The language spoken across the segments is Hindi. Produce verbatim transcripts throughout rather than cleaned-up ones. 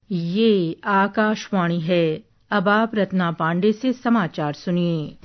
ये आकाशवाणी है। अब आप रत्ना पांडे से समाचार सुनिए।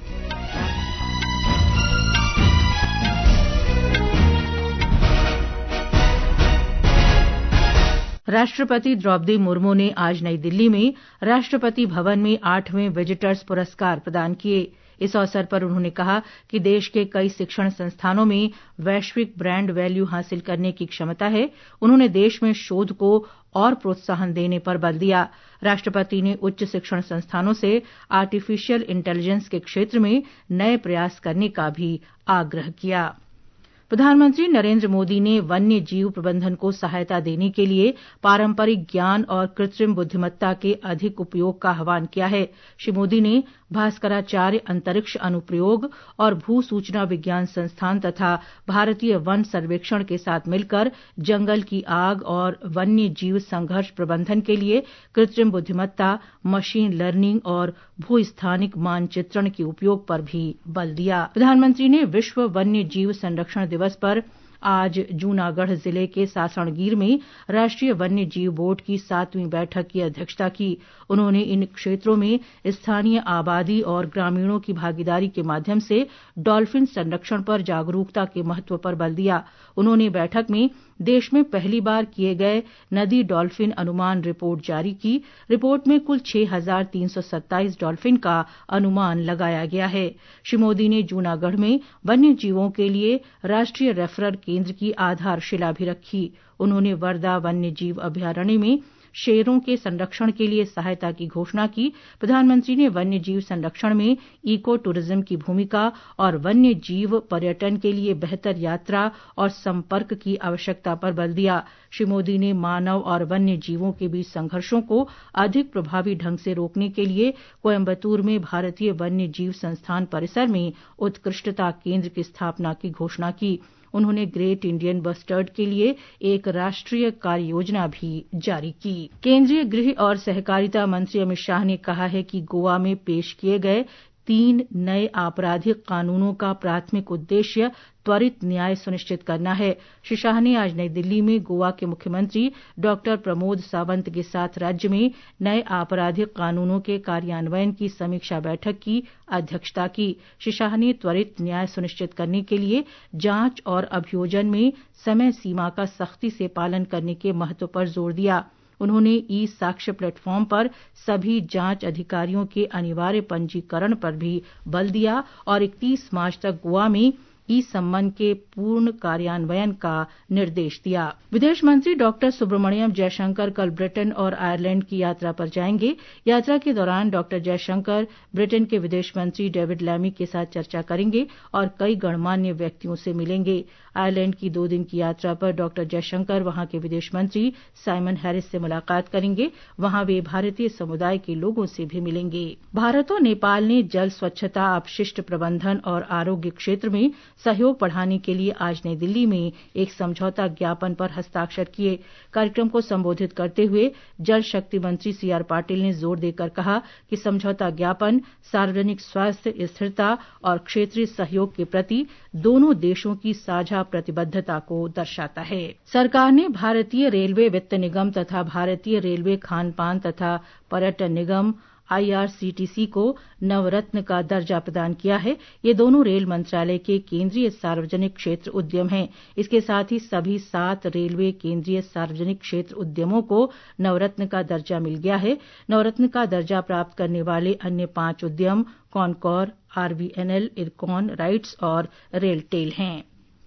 राष्ट्रपति द्रौपदी मुर्मू ने आज नई दिल्ली में राष्ट्रपति भवन में आठवें विजिटर्स पुरस्कार प्रदान किए। इस अवसर पर उन्होंने कहा कि देश के कई शिक्षण संस्थानों में वैश्विक ब्रांड वैल्यू हासिल करने की क्षमता है। उन्होंने देश में शोध को और प्रोत्साहन देने पर बल दिया। राष्ट्रपति ने उच्च शिक्षण संस्थानों से आर्टिफिशियल इंटेलिजेंस के क्षेत्र में नए प्रयास करने का भी आग्रह किया। प्रधानमंत्री नरेंद्र मोदी ने वन्य जीव प्रबंधन को सहायता देने के लिए पारंपरिक ज्ञान और कृत्रिम बुद्धिमत्ता के अधिक उपयोग का आह्वान किया है। श्री मोदी ने भास्कराचार्य अंतरिक्ष अनुप्रयोग और भू सूचना विज्ञान संस्थान तथा भारतीय वन सर्वेक्षण के साथ मिलकर जंगल की आग और वन्य जीव संघर्ष प्रबंधन के लिए कृत्रिम बुद्धिमत्ता, मशीन लर्निंग और भूस्थानिक मानचित्रण के उपयोग पर भी बल दिया। प्रधानमंत्री ने विश्व वन्य जीव संरक्षण दिवस पर आज जूनागढ़ जिले के सासणगीर में राष्ट्रीय वन्य जीव बोर्ड की सातवीं बैठक की अध्यक्षता की। उन्होंने इन क्षेत्रों में स्थानीय आबादी और ग्रामीणों की भागीदारी के माध्यम से डॉल्फिन संरक्षण पर जागरूकता के महत्व पर बल दिया। उन्होंने बैठक में देश में पहली बार किए गए नदी डॉल्फिन अनुमान रिपोर्ट जारी की। रिपोर्ट में कुल छह हजार तीन सौ सत्ताईस डॉल्फिन का अनुमान लगाया गया है। श्री मोदी ने जूनागढ़ में वन्य जीवों के लिए राष्ट्रीय रेफरल केंद्र की आधारशिला भी रखी। उन्होंने वर्धा वन्य जीव अभयारण्य में शेरों के संरक्षण के लिए सहायता की घोषणा की। प्रधानमंत्री ने वन्य जीव संरक्षण में इको टूरिज्म की भूमिका और वन्य जीव पर्यटन के लिए बेहतर यात्रा और संपर्क की आवश्यकता पर बल दिया। श्री मोदी ने मानव और वन्य जीवों के बीच संघर्षों को अधिक प्रभावी ढंग से रोकने के लिए कोयम्बटूर में भारतीय वन्य जीव संस्थान परिसर में उत्कृष्टता केंद्र की स्थापना की घोषणा की। उन्होंने ग्रेट इंडियन बस्टर्ड के लिए एक राष्ट्रीय कार्य योजना भी जारी की। केंद्रीय गृह और सहकारिता मंत्री अमित शाह ने कहा है कि गोवा में पेश किए गए तीन नए आपराधिक कानूनों का प्राथमिक उद्देश्य त्वरित न्याय सुनिश्चित करना है। श्री शाह ने आज नई दिल्ली में गोवा के मुख्यमंत्री डॉक्टर प्रमोद सावंत के साथ राज्य में नए आपराधिक कानूनों के कार्यान्वयन की समीक्षा बैठक की अध्यक्षता की। श्री शाह ने त्वरित न्याय सुनिश्चित करने के लिए जांच और अभियोजन में समय सीमा का सख्ती से पालन करने के महत्व पर जोर दिया। उन्होंने ई साक्ष्य प्लेटफॉर्म पर सभी जांच अधिकारियों के अनिवार्य पंजीकरण पर भी बल दिया और इकतीस मार्च तक गोवा में ई सम्मन के पूर्ण कार्यान्वयन का निर्देश दिया। विदेश मंत्री डॉक्टर सुब्रमण्यम जयशंकर कल ब्रिटेन और आयरलैंड की यात्रा पर जाएंगे। यात्रा के दौरान डॉक्टर जयशंकर ब्रिटेन के विदेश मंत्री डेविड लैमी के साथ चर्चा करेंगे और कई गणमान्य व्यक्तियों से मिलेंगे। आयरलैंड की दो दिन की यात्रा पर डॉक्टर जयशंकर वहां के विदेश मंत्री साइमन हैरिस से मुलाकात करेंगे। वहां वे भारतीय समुदाय के लोगों से भी मिलेंगे। भारत और नेपाल ने जल स्वच्छता, अपशिष्ट प्रबंधन और आरोग्य क्षेत्र में सहयोग बढ़ाने के लिए आज नई दिल्ली में एक समझौता ज्ञापन पर हस्ताक्षर किए। कार्यक्रम को संबोधित करते हुए जल शक्ति मंत्री सी आर पाटिल ने जोर देकर कहा कि समझौता ज्ञापन सार्वजनिक स्वास्थ्य, स्थिरता और क्षेत्रीय सहयोग के प्रति दोनों देशों की साझा प्रतिबद्धता को दर्शाता है। सरकार ने भारतीय रेलवे वित्त निगम तथा भारतीय रेलवे खान पान तथा पर्यटन निगम I R C T C को नवरत्न का दर्जा प्रदान किया है। ये दोनों रेल मंत्रालय के केंद्रीय सार्वजनिक क्षेत्र उद्यम हैं। इसके साथ ही सभी सात रेलवे केंद्रीय सार्वजनिक क्षेत्र उद्यमों को नवरत्न का दर्जा मिल गया है। नवरत्न का दर्जा प्राप्त करने वाले अन्य पांच उद्यम CONCOR, R V N L, IRCON, RITES और रेलटेल हैं।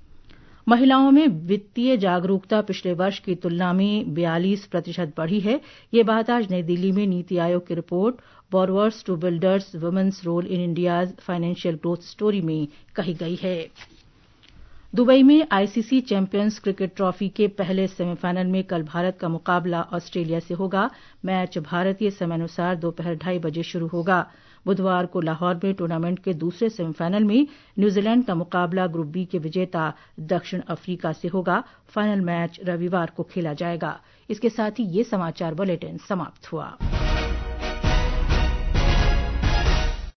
महिलाओं में वित्तीय जागरूकता पिछले वर्ष की तुलना में बयालीस प्रतिशत बढ़ी है। ये बात आज नई दिल्ली में नीति आयोग की report borrowers to builders women's role in India's financial growth story में कही गई है। दुबई में I C C champions cricket trophy के पहले सेमीफाइनल में कल भारत का मुकाबला ऑस्ट्रेलिया से होगा। मैच भारतीय समयानुसार दोपहर ढाई बजे शुरू होगा। बुधवार को लाहौर में टूर्नामेंट के दूसरे सेमीफाइनल में न्यूजीलैंड का मुकाबला ग्रुप बी के विजेता दक्षिण अफ्रीका से होगा। फाइनल मैच रविवार को खेला जाएगा। इसके साथ ही ये समाचार बुलेटिन समाप्त हुआ।